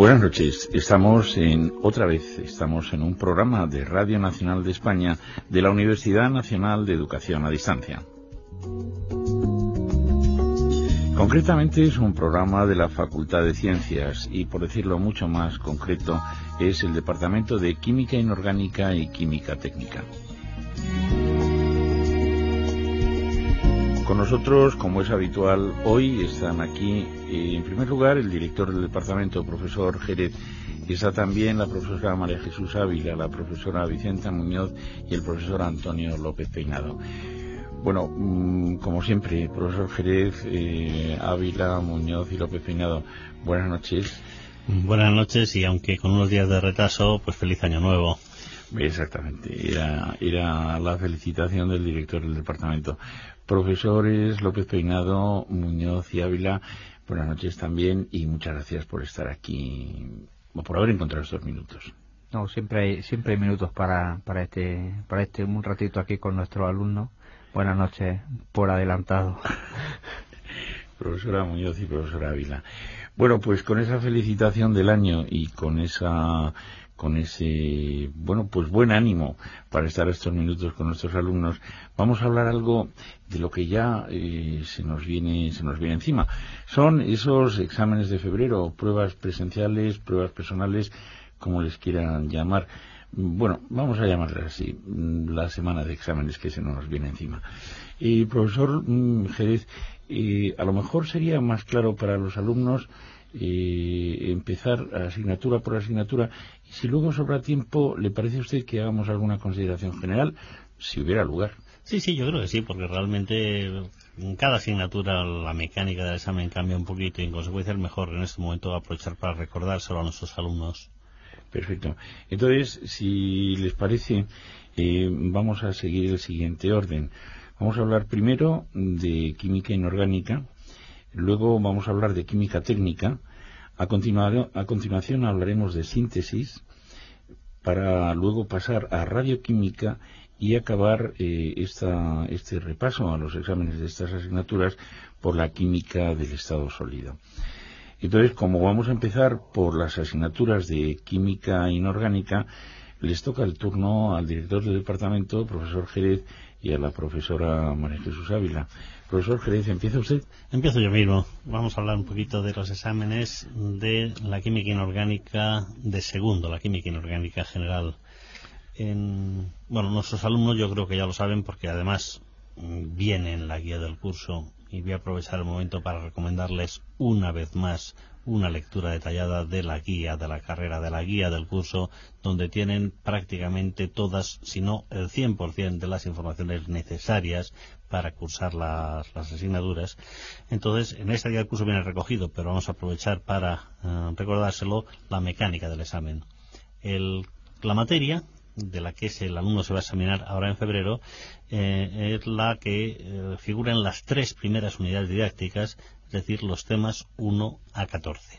Buenas noches, estamos en un programa de Radio Nacional de España de la Universidad Nacional de Educación a Distancia. Concretamente es un programa de la Facultad de Ciencias y, por decirlo mucho más concreto, es el Departamento de Química Inorgánica y Química Técnica. Con nosotros, como es habitual, hoy están aquí, en primer lugar, el director del departamento, profesor Jerez, y está también la profesora María Jesús Ávila, la profesora Vicenta Muñoz y el profesor Antonio López Peinado. Bueno, como siempre, profesor Jerez, Ávila, Muñoz y López Peinado, buenas noches. Buenas noches, y aunque con unos días de retraso, pues feliz año nuevo. Exactamente, era la felicitación del director del departamento. Profesores López Peinado, Muñoz y Ávila, buenas noches también y muchas gracias por estar aquí, por haber encontrado estos minutos. No, siempre hay minutos para un ratito aquí con nuestros alumnos. Buenas noches por adelantado. Profesora Muñoz y profesora Ávila. Bueno, pues con esa felicitación del año y con ese buen ánimo para estar estos minutos con nuestros alumnos, vamos a hablar algo de lo que ya se nos viene encima. Son esos exámenes de febrero, pruebas presenciales, pruebas personales, como les quieran llamar. Bueno, vamos a llamarlas así, la semana de exámenes que se nos viene encima. Profesor Jerez, a lo mejor sería más claro para los alumnos empezar asignatura por asignatura, y si luego sobra tiempo, ¿le parece a usted que hagamos alguna consideración general, si hubiera lugar? Sí, yo creo que sí, porque realmente en cada asignatura la mecánica del examen cambia un poquito y en consecuencia es mejor en este momento aprovechar para recordárselo a nuestros alumnos. Perfecto. Entonces, si les parece, vamos a seguir el siguiente orden. Vamos a hablar primero de química inorgánica, luego vamos a hablar de química técnica, a continuación hablaremos de síntesis, para luego pasar a radioquímica y acabar este repaso a los exámenes de estas asignaturas por la química del estado sólido. Entonces, como vamos a empezar por las asignaturas de química inorgánica, les toca el turno al director del departamento, profesor Jerez, y a la profesora María Jesús Ávila. Profesor Jerez, ¿empieza usted? Empiezo yo mismo. Vamos a hablar un poquito de los exámenes de la química inorgánica de segundo, la química inorgánica general. Nuestros alumnos yo creo que ya lo saben, porque además viene en la guía del curso, y voy a aprovechar el momento para recomendarles una vez más una lectura detallada de la guía de la carrera, de la guía del curso, donde tienen prácticamente todas, si no el 100% de las informaciones necesarias para cursar las asignaturas. Entonces, en esta guía del curso viene recogido, pero vamos a aprovechar para recordárselo, la mecánica del examen. La materia de la que el alumno se va a examinar ahora en febrero es la que figura en las 3 primeras unidades didácticas, es decir, los temas 1 a 14.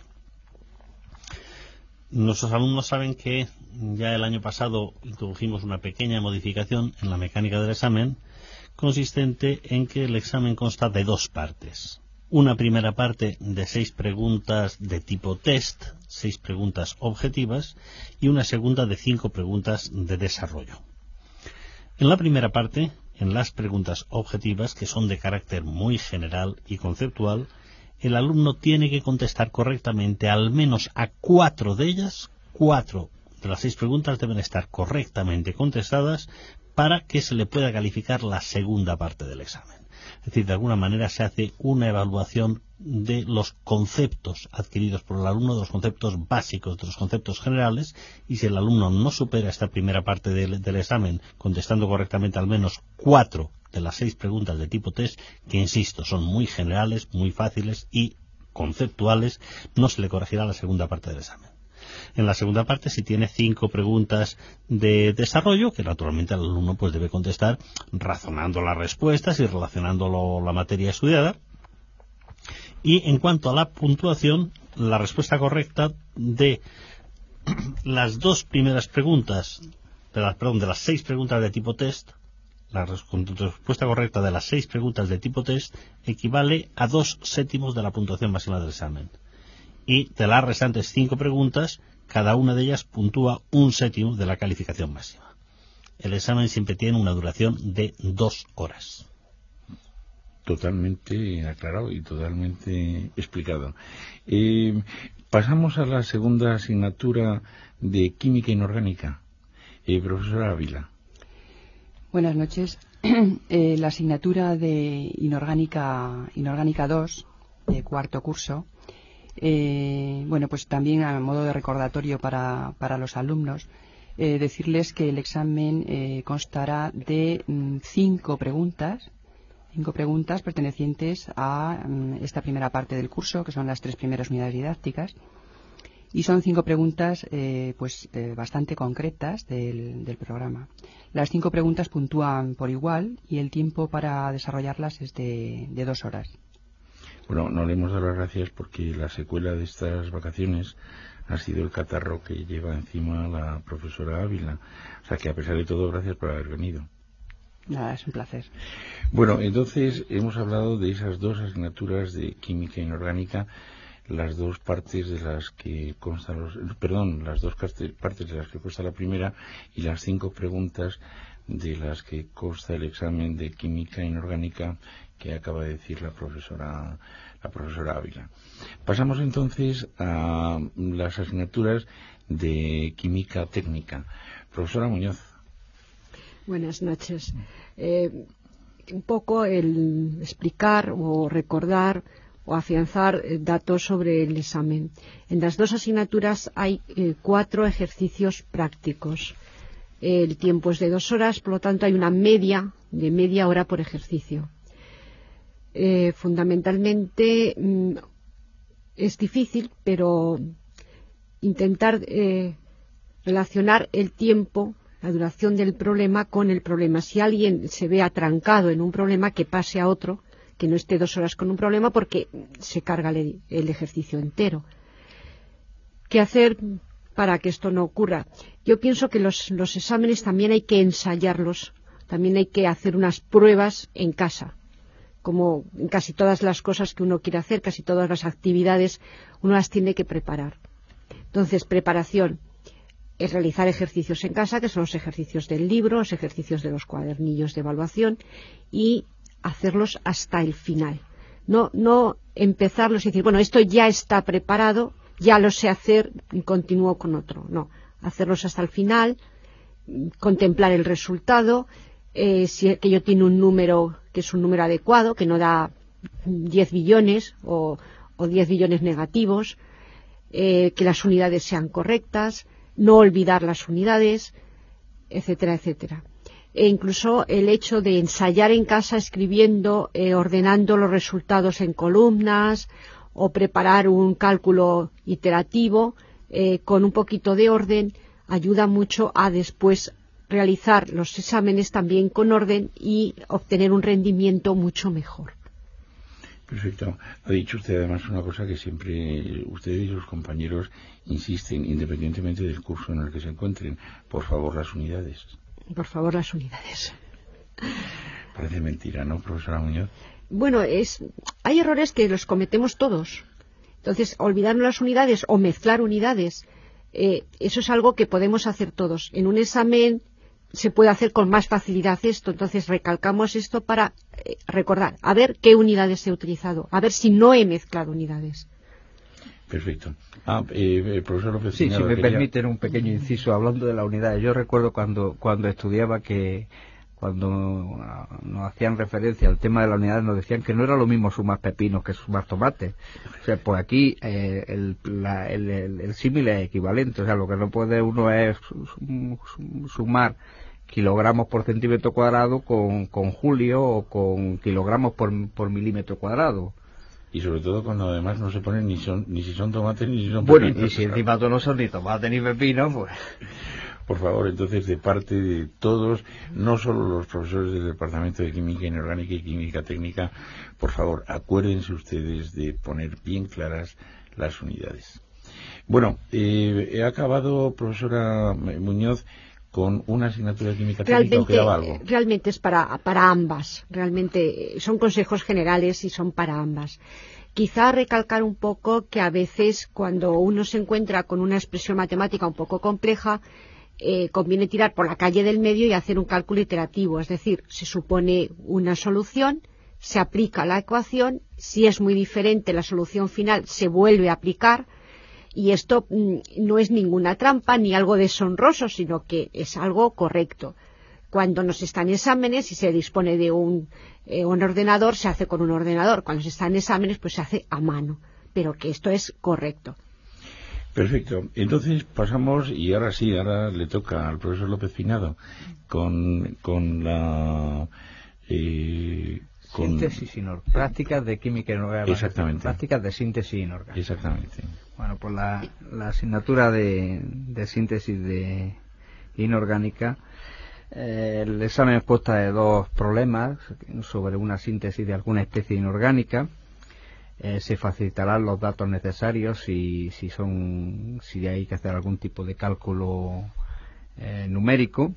Nuestros alumnos saben que ya el año pasado introdujimos una pequeña modificación en la mecánica del examen, consistente en que el examen consta de 2 partes. Una primera parte de 6 preguntas de tipo test, 6 preguntas objetivas, y una segunda de 5 preguntas de desarrollo. En la primera parte, en las preguntas objetivas, que son de carácter muy general y conceptual, el alumno tiene que contestar correctamente al menos a 4 de ellas. 4 de las 6 preguntas deben estar correctamente contestadas para que se le pueda calificar la segunda parte del examen. Es decir, de alguna manera se hace una evaluación de los conceptos adquiridos por el alumno, de los conceptos básicos, de los conceptos generales, y si el alumno no supera esta primera parte del examen contestando correctamente al menos 4 de las 6 preguntas de tipo test, que insisto, son muy generales, muy fáciles y conceptuales, no se le corregirá la segunda parte del examen. En la segunda parte, si tiene 5 preguntas de desarrollo, que naturalmente el alumno pues debe contestar razonando las respuestas y relacionando la materia estudiada. Y en cuanto a la puntuación, la respuesta correcta de las 2 primeras preguntas, de las 6 preguntas de tipo test, la respuesta correcta de las 6 preguntas de tipo test equivale a 2/7 de la puntuación máxima del examen. y de las restantes 5 preguntas, cada una de ellas puntúa 1/7 de la calificación máxima. El examen siempre tiene una duración de 2 horas. Totalmente aclarado y totalmente explicado. Pasamos a la segunda asignatura de Química Inorgánica. Profesora Ávila. Buenas noches. La asignatura de Inorgánica 2, de cuarto curso, pues también a modo de recordatorio para los alumnos, decirles que el examen constará de 5 preguntas pertenecientes a esta primera parte del curso, que son las 3 primeras unidades didácticas, y son 5 preguntas bastante concretas del programa. Las 5 preguntas puntúan por igual y el tiempo para desarrollarlas es de 2 horas. Bueno, no le hemos dado las gracias porque la secuela de estas vacaciones ha sido el catarro que lleva encima la profesora Ávila. O sea que, a pesar de todo, gracias por haber venido. Nada, es un placer. Bueno, entonces hemos hablado de esas 2 asignaturas de Química Inorgánica, las 2 partes de las que constan las 2 partes de las que consta la primera y las 5 preguntas de las que consta el examen de Química Inorgánica que acaba de decir la profesora Ávila. Pasamos entonces a las asignaturas de Química Técnica. Profesora Muñoz. Buenas noches. Un poco el explicar o recordar o afianzar datos sobre el examen. En las 2 asignaturas hay 4 ejercicios prácticos. El tiempo es de 2 horas, por lo tanto hay una media de media hora por ejercicio. Fundamentalmente es difícil, pero intentar relacionar el tiempo, la duración del problema con el problema. Si alguien se ve atrancado en un problema, que pase a otro, que no esté 2 horas con un problema porque se carga el ejercicio entero. ¿Qué hacer para que esto no ocurra? Yo pienso que los exámenes también hay que ensayarlos, también hay que hacer unas pruebas en casa. Como en casi todas las cosas que uno quiere hacer, casi todas las actividades, uno las tiene que preparar. Entonces, preparación es realizar ejercicios en casa, que son los ejercicios del libro, los ejercicios de los cuadernillos de evaluación, y hacerlos hasta el final. No empezarlos y decir, bueno, esto ya está preparado, ya lo sé hacer y continúo con otro. No, hacerlos hasta el final, contemplar el resultado, si aquello tiene un número que es un número adecuado, que no da 10 billones o 10 billones negativos, que las unidades sean correctas, no olvidar las unidades, etcétera, etcétera. E incluso el hecho de ensayar en casa escribiendo, ordenando los resultados en columnas o preparar un cálculo iterativo con un poquito de orden ayuda mucho a después realizar los exámenes también con orden y obtener un rendimiento mucho mejor. Perfecto. Ha dicho usted además una cosa que siempre usted y sus compañeros insisten, independientemente del curso en el que se encuentren. Por favor, las unidades. Por favor, las unidades. Parece mentira, ¿no, profesora Muñoz? Bueno, hay errores que los cometemos todos. Entonces, olvidarnos las unidades o mezclar unidades, eso es algo que podemos hacer todos. En un examen se puede hacer con más facilidad esto, entonces recalcamos esto para recordar, a ver qué unidades he utilizado, a ver si no he mezclado unidades. Perfecto. Profesor López. Sí, si me permiten un pequeño inciso hablando de las unidades. Yo recuerdo cuando estudiaba que cuando nos hacían referencia al tema de las unidades nos decían que no era lo mismo sumar pepinos que sumar tomates. O sea, pues aquí el símil es equivalente. O sea, lo que no puede uno es sumar kilogramos por centímetro cuadrado con julio o con kilogramos por milímetro cuadrado. Y sobre todo cuando además no se ponen ni si son tomates ni si son pepinos. Bueno, y si encima no son ni tomates ni pepinos, pues... Por favor, entonces, de parte de todos, no solo los profesores del Departamento de Química Inorgánica y Química Técnica, por favor, acuérdense ustedes de poner bien claras las unidades. Bueno, he acabado, profesora Muñoz, con una asignatura de Química Técnica, ¿o quedaba algo? Realmente es para ambas. Realmente son consejos generales y son para ambas. Quizá recalcar un poco que a veces cuando uno se encuentra con una expresión matemática un poco compleja, conviene tirar por la calle del medio y hacer un cálculo iterativo, es decir, se supone una solución, se aplica la ecuación, si es muy diferente la solución final se vuelve a aplicar, y esto no es ninguna trampa ni algo deshonroso, sino que es algo correcto. Cuando nos están exámenes y se dispone de un ordenador, se hace con un ordenador. Cuando se están exámenes, pues se hace a mano. Pero que esto es correcto. Perfecto. Entonces pasamos, y ahora sí, ahora le toca al profesor López Finado con la... síntesis inorgánica. Prácticas de química inorgánica. Exactamente. Prácticas de síntesis inorgánica. Exactamente. Bueno, pues la asignatura de síntesis inorgánica, el examen consta de 2 problemas sobre una síntesis de alguna especie inorgánica. Se facilitarán los datos necesarios si hay que hacer algún tipo de cálculo numérico.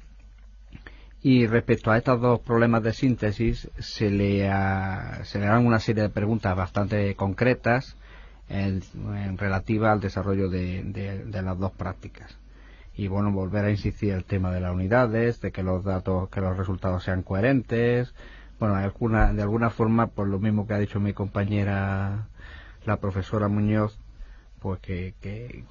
Y respecto a estos 2 problemas de síntesis se le harán una serie de preguntas bastante concretas en relativa al desarrollo de las 2 prácticas. Y bueno, volver a insistir el tema de las unidades, de que los resultados sean coherentes. Bueno, de alguna forma, por lo mismo que ha dicho mi compañera, la profesora Muñoz, pues que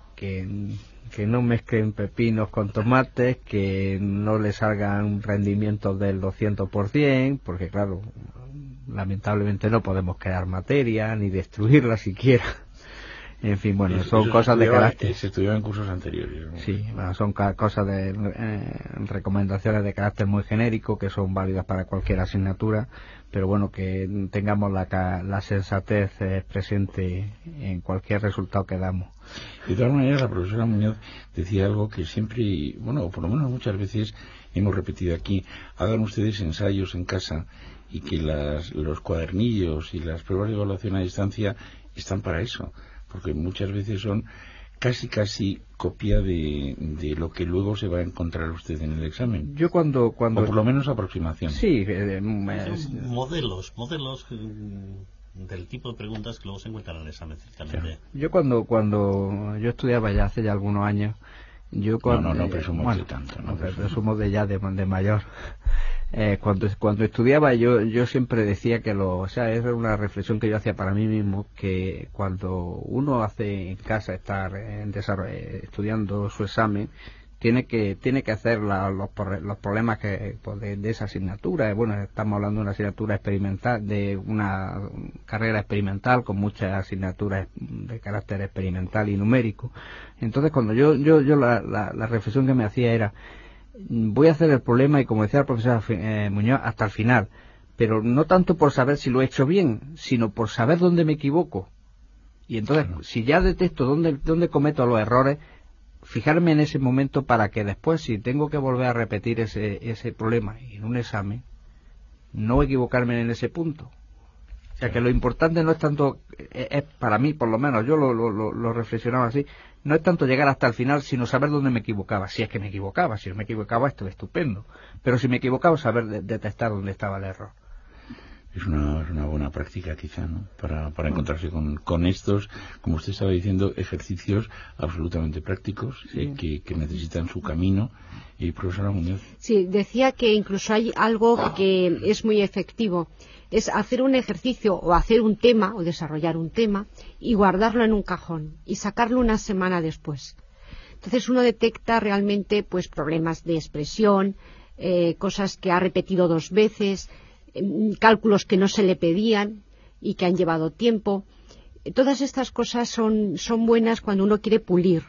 no mezclen pepinos con tomates, que no le salgan rendimientos del 200%, porque claro, lamentablemente no podemos crear materia, ni destruirla siquiera. En fin, bueno, son cosas de carácter. Se estudiaba en cursos anteriores, ¿no? Sí, bueno, son cosas de recomendaciones de carácter muy genérico que son válidas para cualquier asignatura, pero bueno, que tengamos la sensatez presente en cualquier resultado que damos. De todas maneras, la profesora Muñoz decía algo que siempre, bueno, o por lo menos muchas veces hemos repetido aquí: hagan ustedes ensayos en casa, y que los cuadernillos y las pruebas de evaluación a distancia están para eso, porque muchas veces son casi copia de lo que luego se va a encontrar usted en el examen. Yo cuando o por lo menos aproximación. Sí, modelos del tipo de preguntas que luego se encuentran en el examen, ciertamente. Claro. Yo cuando yo estudiaba ya hace ya algunos años, no presumo de tanto, no presumo de mayor. Cuando estudiaba yo siempre decía que era una reflexión que yo hacía para mí mismo, que cuando uno hace en casa estar estudiando su examen, tiene que hacer los problemas de esa asignatura. Bueno, estamos hablando de una asignatura experimental, de una carrera experimental con muchas asignaturas de carácter experimental y numérico. Entonces cuando yo la reflexión que me hacía era: voy a hacer el problema, y como decía la profesora Muñoz, hasta el final, pero no tanto por saber si lo he hecho bien, sino por saber dónde me equivoco. Y entonces, si ya detecto dónde cometo los errores, fijarme en ese momento para que después, si tengo que volver a repetir ese problema en un examen, no equivocarme en ese punto. O sea, que lo importante no es tanto, es para mí por lo menos, yo lo reflexionaba así, no es tanto llegar hasta el final, sino saber dónde me equivocaba. Si es que me equivocaba, si no me equivocaba, esto es estupendo. Pero si me equivocaba, saber detectar dónde estaba el error. Es una buena práctica, quizá, ¿no? Para encontrarse con estos, como usted estaba diciendo, ejercicios absolutamente prácticos, sí, que necesitan su camino. Y profesora Muñoz. Sí, decía que incluso hay algo que es muy efectivo: es hacer un ejercicio o hacer un tema o desarrollar un tema y guardarlo en un cajón y sacarlo una semana después. Entonces uno detecta realmente pues problemas de expresión, cosas que ha repetido 2 veces, cálculos que no se le pedían y que han llevado tiempo. Todas estas cosas son buenas cuando uno quiere pulir,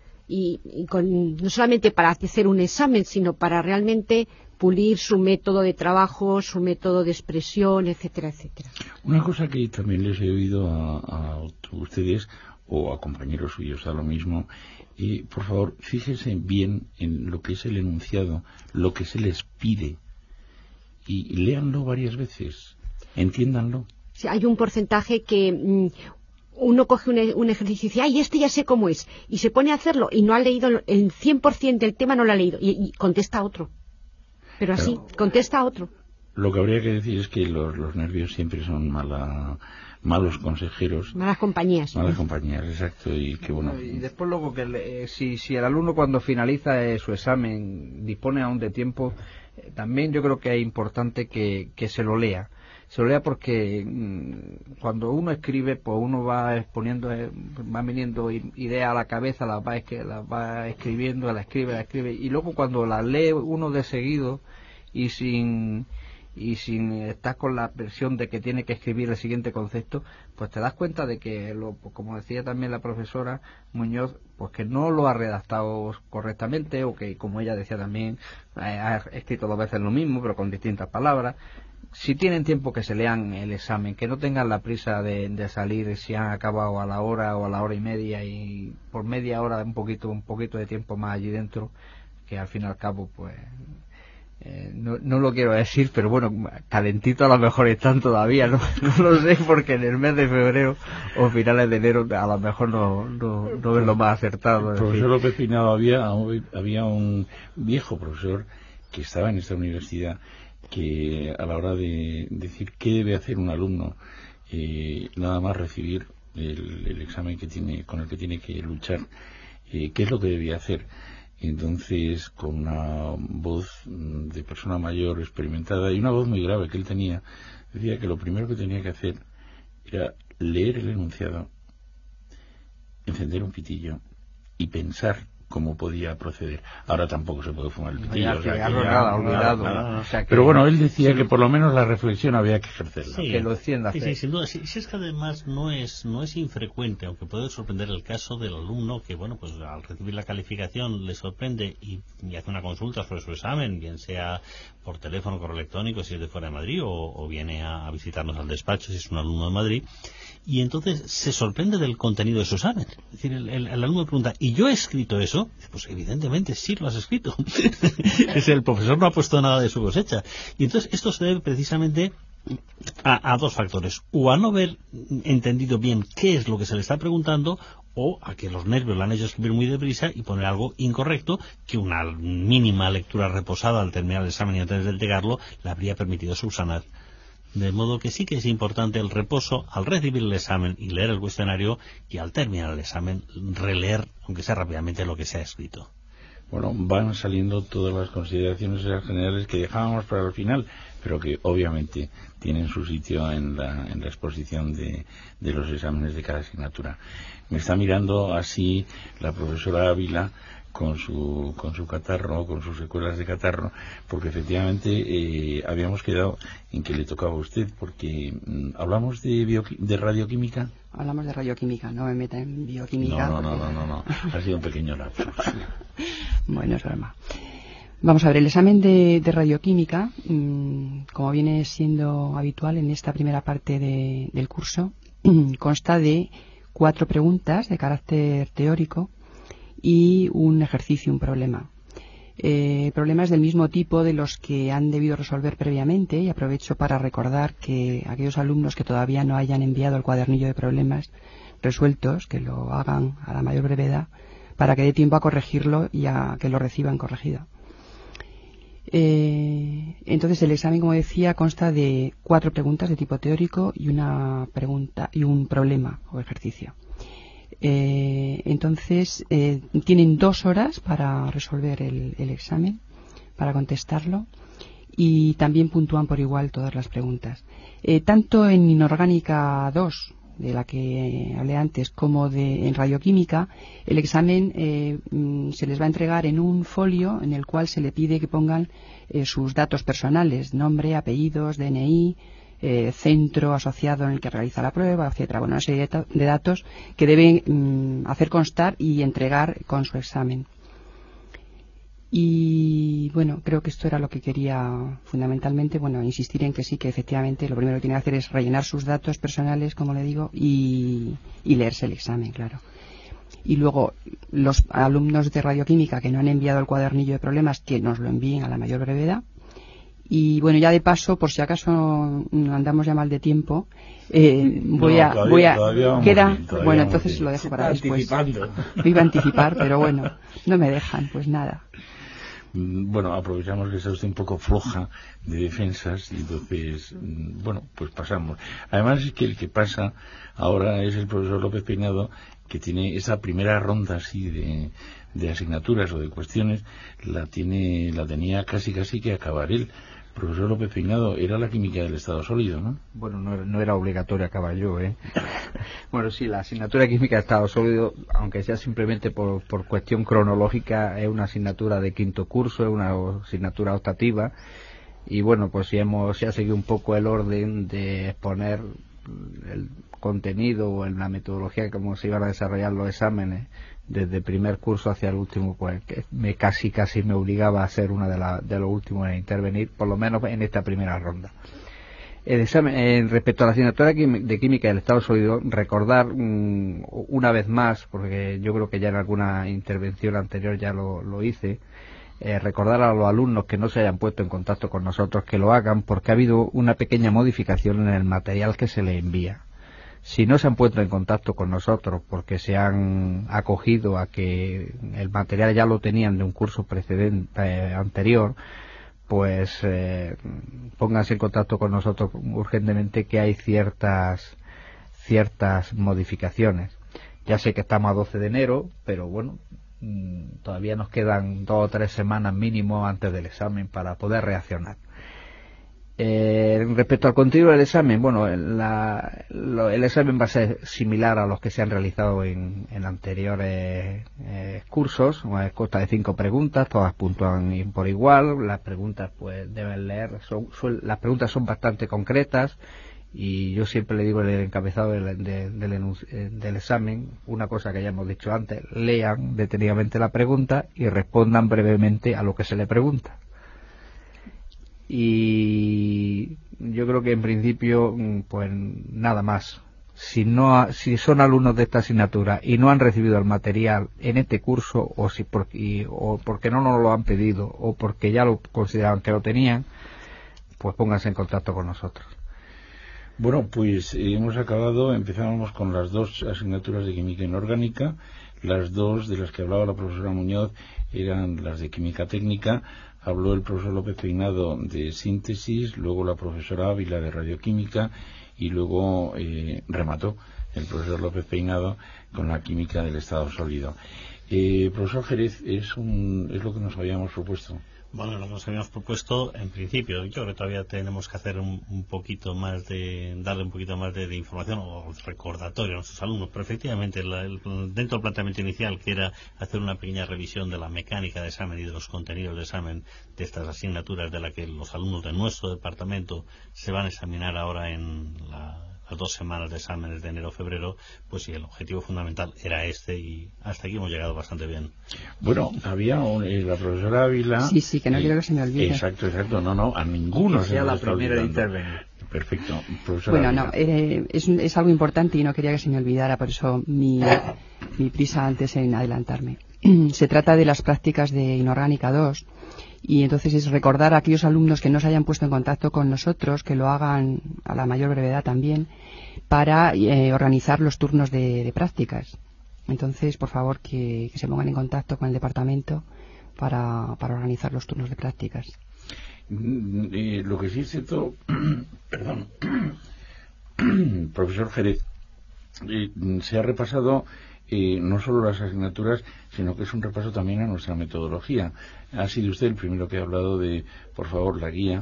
no solamente para hacer un examen, sino para realmente pulir su método de trabajo, su método de expresión, etcétera, etcétera. Una cosa que también les he oído a ustedes o a compañeros suyos, da lo mismo, por favor, fíjense bien en lo que es el enunciado, lo que se les pide, y léanlo varias veces, entiéndanlo. Sí, hay un porcentaje que uno coge un ejercicio y dice: ¡ay, este ya sé cómo es! Y se pone a hacerlo y no ha leído el 100% del tema, no lo ha leído, y contesta a otro. Pero así, contesta a otro. Lo que habría que decir es que los nervios siempre son malos consejeros. Malas compañías. Malas compañías, exacto. Y que bueno. Y después luego que si el alumno cuando finaliza su examen dispone aún de tiempo, también yo creo que es importante que se lo lea. Se lo lea porque cuando uno escribe, pues uno va exponiendo, va viniendo ideas a la cabeza, las va escribiendo, las escribe, y luego cuando las lee uno de seguido y sin estar con la presión de que tiene que escribir el siguiente concepto, pues te das cuenta de que, como decía también la profesora Muñoz, pues que no lo ha redactado correctamente, o que, como ella decía también, ha escrito 2 veces lo mismo, pero con distintas palabras. Si tienen tiempo, que se lean el examen, que no tengan la prisa de salir si han acabado a la hora o a la hora y media, y por media hora un poquito de tiempo más allí dentro, que al fin y al cabo pues no lo quiero decir, pero bueno, calentito a lo mejor están todavía, no lo sé, porque en el mes de febrero o finales de enero a lo mejor no es lo más acertado. El profesor López Peinado, había un viejo profesor que estaba en esta universidad, que a la hora de decir qué debe hacer un alumno, nada más recibir el examen con el que tiene que luchar, qué es lo que debía hacer. Entonces, con una voz de persona mayor, experimentada, y una voz muy grave que él tenía, decía que lo primero que tenía que hacer era leer el enunciado, encender un pitillo y pensar cómo podía proceder. Ahora tampoco se puede fumar el pitillo. Olvidado. Pero bueno, él decía que por lo menos la reflexión había que ejercerla. Sí, que lo encienda. Sí, sin duda. Si es que además no es infrecuente, aunque puede sorprender el caso del alumno que, bueno, pues al recibir la calificación le sorprende y hace una consulta sobre su examen, bien sea por teléfono, correo electrónico, si es de fuera de Madrid, o viene a visitarnos al despacho si es un alumno de Madrid, y entonces se sorprende del contenido de su examen. Es decir, el alumno pregunta, ¿y yo he escrito eso? Pues evidentemente sí lo has escrito. El profesor no ha puesto nada de su cosecha. Y entonces esto se debe precisamente a 2 factores: o a no haber entendido bien qué es lo que se le está preguntando, o a que los nervios le han hecho escribir muy deprisa y poner algo incorrecto, que una mínima lectura reposada al terminar el examen y antes de entregarlo le habría permitido subsanar. De modo que sí que es importante el reposo al recibir el examen y leer el cuestionario, y al terminar el examen releer, aunque sea rápidamente, lo que se ha escrito. Bueno, van saliendo todas las consideraciones generales que dejábamos para el final, pero que obviamente tienen su sitio en la exposición de los exámenes de cada asignatura. Me está mirando así la profesora Ávila con su catarro, con sus secuelas de catarro, porque efectivamente habíamos quedado en que le tocaba a usted, porque hablamos de radioquímica. Hablamos de radioquímica, no me meta en bioquímica. No, ha sido un pequeño lapsus. Bueno, es broma. Vamos a ver, el examen de radioquímica, como viene siendo habitual en esta primera parte del curso, consta de 4 preguntas de carácter teórico y un ejercicio, un problema. Problemas del mismo tipo de los que han debido resolver previamente, y aprovecho para recordar que aquellos alumnos que todavía no hayan enviado el cuadernillo de problemas resueltos, que lo hagan a la mayor brevedad para que dé tiempo a corregirlo y a que lo reciban corregido. Entonces el examen, como decía, consta de 4 preguntas de tipo teórico y una pregunta y un problema o ejercicio. Entonces tienen 2 horas para resolver el examen, para contestarlo, y también puntúan por igual todas las preguntas. Tanto en Inorgánica 2, de la que hablé antes, como en radioquímica, el examen se les va a entregar en un folio en el cual se le pide que pongan sus datos personales: nombre, apellidos, DNI, centro asociado en el que realiza la prueba, etcétera. Bueno, una serie de datos que deben hacer constar y entregar con su examen. Y bueno, creo que esto era lo que quería fundamentalmente, insistir en que sí, que efectivamente lo primero que tiene que hacer es rellenar sus datos personales, como le digo, y leerse el examen, claro. Y luego los alumnos de radioquímica que no han enviado el cuadernillo de problemas, que nos lo envíen a la mayor brevedad. Y bueno, ya de paso, por si acaso andamos ya mal de tiempo, entonces lo dejo para después. Lo iba a anticipar, pero bueno, no me dejan, pues nada. Bueno, aprovechamos que está usted un poco floja de defensas y entonces, bueno, pues pasamos. Además es que el que pasa ahora es el profesor López Peinado, que tiene esa primera ronda así de asignaturas o de cuestiones, la tenía casi que acabar él. Profesor López Peinado, era la química del estado sólido, ¿no? Bueno, no era obligatorio acabar yo, ¿eh? Bueno, sí, la asignatura química de estado sólido, aunque sea simplemente por cuestión cronológica, es una asignatura de quinto curso, es una asignatura optativa, y bueno, pues se ha seguido un poco el orden de exponer el contenido o en la metodología cómo se iban a desarrollar los exámenes desde el primer curso hacia el último, pues que casi me obligaba a ser una de los últimos en intervenir, por lo menos en esta primera ronda. El examen, respecto a la asignatura de química del estado sólido, recordar una vez más, porque yo creo que ya en alguna intervención anterior ya lo hice, recordar a los alumnos que no se hayan puesto en contacto con nosotros que lo hagan, porque ha habido una pequeña modificación en el material que se les envía. Si no se han puesto en contacto con nosotros porque se han acogido a que el material ya lo tenían de un curso precedente anterior, pues pónganse en contacto con nosotros urgentemente, que hay ciertas modificaciones. Ya sé que estamos a 12 de enero, pero bueno, todavía nos quedan 2 o 3 semanas mínimo antes del examen para poder reaccionar. Respecto al contenido del examen, bueno, el examen va a ser similar a los que se han realizado en anteriores cursos. Consta de 5 preguntas, todas puntúan por igual. Las preguntas pues deben leer, las preguntas son bastante concretas, y yo siempre le digo en el encabezado del examen una cosa que ya hemos dicho antes: lean detenidamente la pregunta y respondan brevemente a lo que se le pregunta. Y yo creo que en principio pues nada más. Si son alumnos de esta asignatura y no han recibido el material en este curso, o porque no nos lo han pedido o porque ya lo consideraban que lo tenían, pues pónganse en contacto con nosotros. Bueno, pues hemos acabado. Empezábamos con las 2 asignaturas de química inorgánica. Las 2 de las que hablaba la profesora Muñoz eran las de química técnica. Habló el profesor López Peinado de síntesis, luego la profesora Ávila de radioquímica, y luego remató el profesor López Peinado con la química del estado sólido. Profesor Jerez, es lo que nos habíamos propuesto. Bueno, lo que nos habíamos propuesto, en principio, yo creo que todavía tenemos que hacer un poquito más darle un poquito más de información o recordatorio a nuestros alumnos, pero efectivamente dentro del planteamiento inicial, que era hacer una pequeña revisión de la mecánica de examen y de los contenidos de examen de estas asignaturas, de la que los alumnos de nuestro departamento se van a examinar ahora en las 2 semanas de exámenes de enero-febrero, pues sí, el objetivo fundamental era este, y hasta aquí hemos llegado bastante bien. Bueno, había la profesora Ávila... Sí, que no quiero que se me olvide. Exacto, no, a ninguno se nos está olvidando. Perfecto. Profesora Bueno, Ávila. Es algo importante y no quería que se me olvidara, por eso mi prisa antes en adelantarme. Se trata de las prácticas de Inorgánica 2. Y entonces es recordar a aquellos alumnos que no se hayan puesto en contacto con nosotros, que lo hagan a la mayor brevedad también, para organizar los turnos de prácticas. Entonces, por favor, que se pongan en contacto con el departamento para organizar los turnos de prácticas. Lo que sí es cierto, perdón, profesor Jerez, se ha repasado no solo las asignaturas, sino que es un repaso también a nuestra metodología. Ha sido usted el primero que ha hablado de, por favor, la guía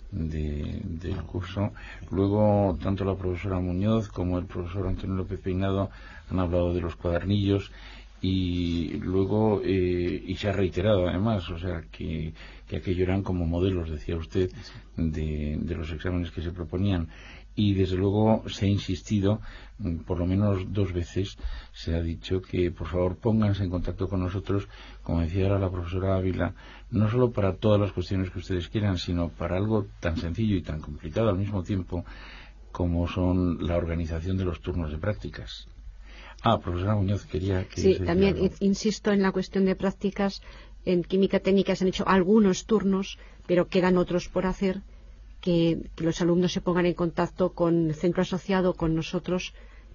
del curso. Luego, tanto la profesora Muñoz como el profesor Antonio López Peinado han hablado de los cuadernillos, y luego y se ha reiterado además, o sea, que aquello eran como modelos, decía usted, de los exámenes que se proponían. Y desde luego se ha insistido, por lo menos 2 veces, se ha dicho que por favor pónganse en contacto con nosotros, como decía ahora la profesora Ávila, no solo para todas las cuestiones que ustedes quieran, sino para algo tan sencillo y tan complicado al mismo tiempo como son la organización de los turnos de prácticas. Profesora Muñoz, quería que... Sí, también insisto en la cuestión de prácticas. En química técnica se han hecho algunos turnos, pero quedan otros por hacer. Que los alumnos se pongan en contacto con el centro asociado, con nosotros,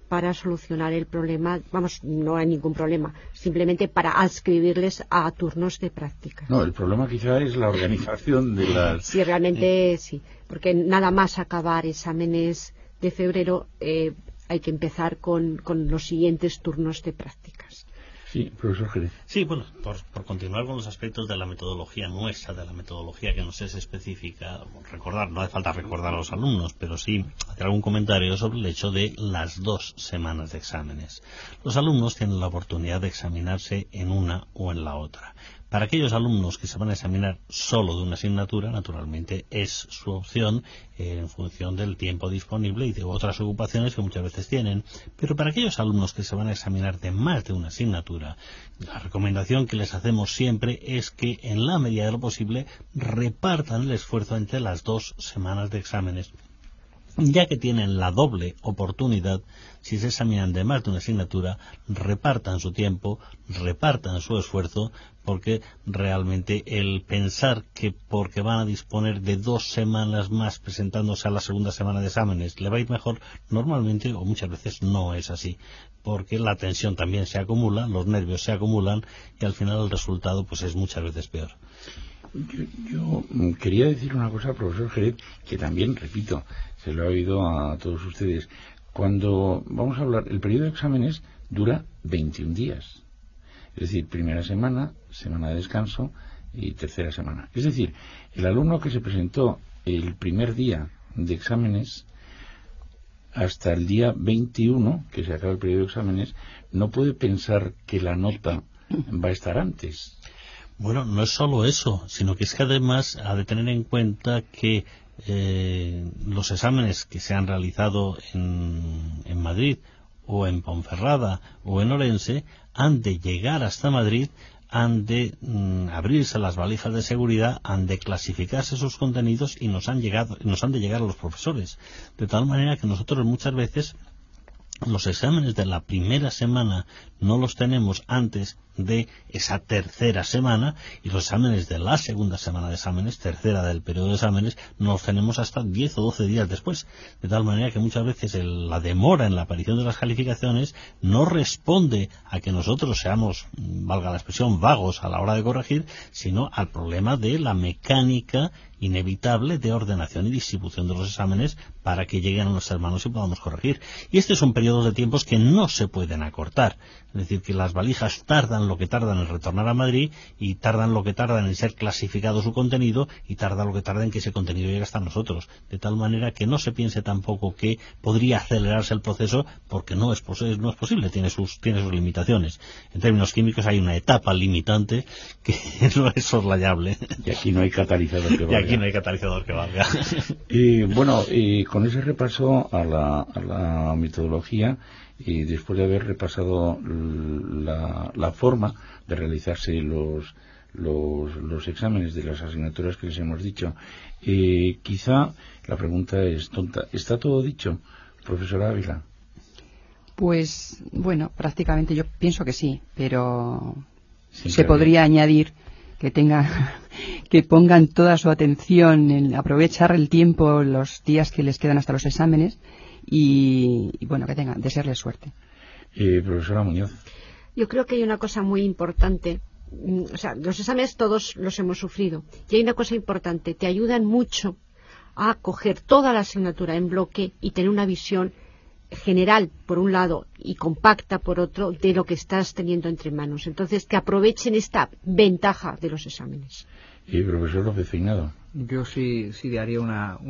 para solucionar el problema. Vamos, no hay ningún problema, simplemente para adscribirles a turnos de práctica. No, el problema quizá es la organización de las... Sí, realmente sí, porque nada más acabar exámenes de febrero hay que empezar con los siguientes turnos de prácticas. Sí, profesor Jerez. Sí, bueno, por continuar con los aspectos de la metodología nuestra, de la metodología que nos es específica, no hace falta recordar a los alumnos, pero sí hacer algún comentario sobre el hecho de las 2 semanas de exámenes. Los alumnos tienen la oportunidad de examinarse en una o en la otra. Para aquellos alumnos que se van a examinar solo de una asignatura, naturalmente es su opción en función del tiempo disponible y de otras ocupaciones que muchas veces tienen. Pero para aquellos alumnos que se van a examinar de más de una asignatura, la recomendación que les hacemos siempre es que en la medida de lo posible repartan el esfuerzo entre las 2 semanas de exámenes, ya que tienen la doble oportunidad. Si se examinan de más de una asignatura, repartan su tiempo, repartan su esfuerzo, porque realmente el pensar que porque van a disponer de 2 semanas más presentándose a la segunda semana de exámenes le va a ir mejor, normalmente o muchas veces no es así, porque la tensión también se acumula, los nervios se acumulan y al final el resultado pues es muchas veces peor. Yo quería decir una cosa, profesor Jerez, que también, repito, se lo he oído a todos ustedes. Cuando vamos a hablar, el periodo de exámenes dura 21 días. Es decir, primera semana, semana de descanso y tercera semana. Es decir, el alumno que se presentó el primer día de exámenes hasta el día 21, que se acaba el periodo de exámenes, no puede pensar que la nota va a estar antes. Bueno, no es solo eso, sino que es que además ha de tener en cuenta que los exámenes que se han realizado en Madrid o en Ponferrada o en Orense han de llegar hasta Madrid, han de abrirse las valijas de seguridad, han de clasificarse sus contenidos y nos han de llegar a los profesores. De tal manera que nosotros muchas veces los exámenes de la primera semana no los tenemos antes de esa tercera semana, y los exámenes de la segunda semana de exámenes, tercera del periodo de exámenes, no los tenemos hasta 10 o 12 días después. De tal manera que muchas veces la demora en la aparición de las calificaciones no responde a que nosotros seamos, valga la expresión, vagos a la hora de corregir, sino al problema de la mecánica inevitable de ordenación y distribución de los exámenes para que lleguen a nuestras manos y podamos corregir. Y este es un periodo de tiempos que no se pueden acortar. Es decir, que las valijas tardan lo que tardan en retornar a Madrid, y tardan lo que tardan en ser clasificado su contenido, y tarda lo que tarda en que ese contenido llegue hasta nosotros. De tal manera que no se piense tampoco que podría acelerarse el proceso, porque no es posible, tiene sus limitaciones. En términos químicos hay una etapa limitante que no es soslayable. Y aquí no hay catalizador que valga. Bueno, con ese repaso a la metodología, y después de haber repasado la forma de realizarse los exámenes de las asignaturas que les hemos dicho, quizá la pregunta es tonta. ¿Está todo dicho, profesora Ávila? Pues, bueno, prácticamente yo pienso que sí, pero se podría añadir que pongan toda su atención en aprovechar el tiempo, los días que les quedan hasta los exámenes, y bueno, que tengan, desearles suerte. Profesora Muñoz. Yo creo que hay una cosa muy importante. O sea, los exámenes todos los hemos sufrido, y hay una cosa importante: te ayudan mucho a coger toda la asignatura en bloque y tener una visión general por un lado y compacta por otro de lo que estás teniendo entre manos. Entonces, que aprovechen esta ventaja de los exámenes. Profesor López Peinado. Yo sí haría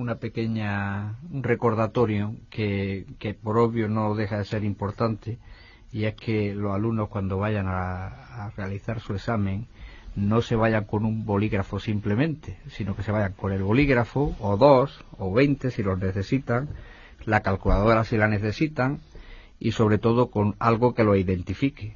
un recordatorio que por obvio no deja de ser importante, y es que los alumnos, cuando vayan a realizar su examen, no se vayan con un bolígrafo simplemente, sino que se vayan con el bolígrafo, o 2 o 20 si los necesitan, la calculadora si la necesitan, y sobre todo con algo que lo identifique.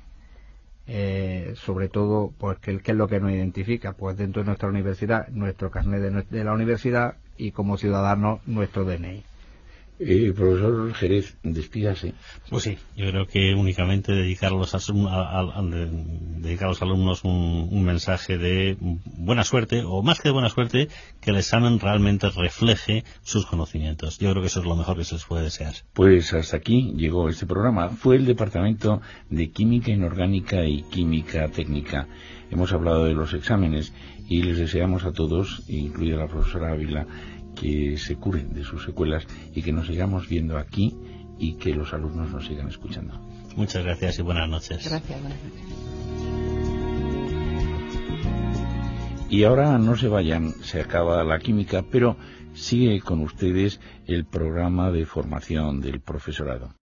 Sobre todo, pues, ¿qué es lo que nos identifica? Pues dentro de nuestra universidad, nuestro carnet de la universidad, y como ciudadanos, nuestro DNI. Profesor Jerez, despídase. Pues sí, yo creo que únicamente dedicar a los alumnos un mensaje de buena suerte, o más que de buena suerte, que el examen realmente refleje sus conocimientos. Yo creo que eso es lo mejor que se les puede desear. Pues hasta aquí llegó este programa. Fue el Departamento de Química Inorgánica y Química Técnica. Hemos hablado de los exámenes y les deseamos a todos, incluida la profesora Ávila, que se curen de sus secuelas y que nos sigamos viendo aquí y que los alumnos nos sigan escuchando. Muchas gracias y buenas noches. Gracias, buenas noches. Y ahora no se vayan, se acaba la química, pero sigue con ustedes el programa de formación del profesorado.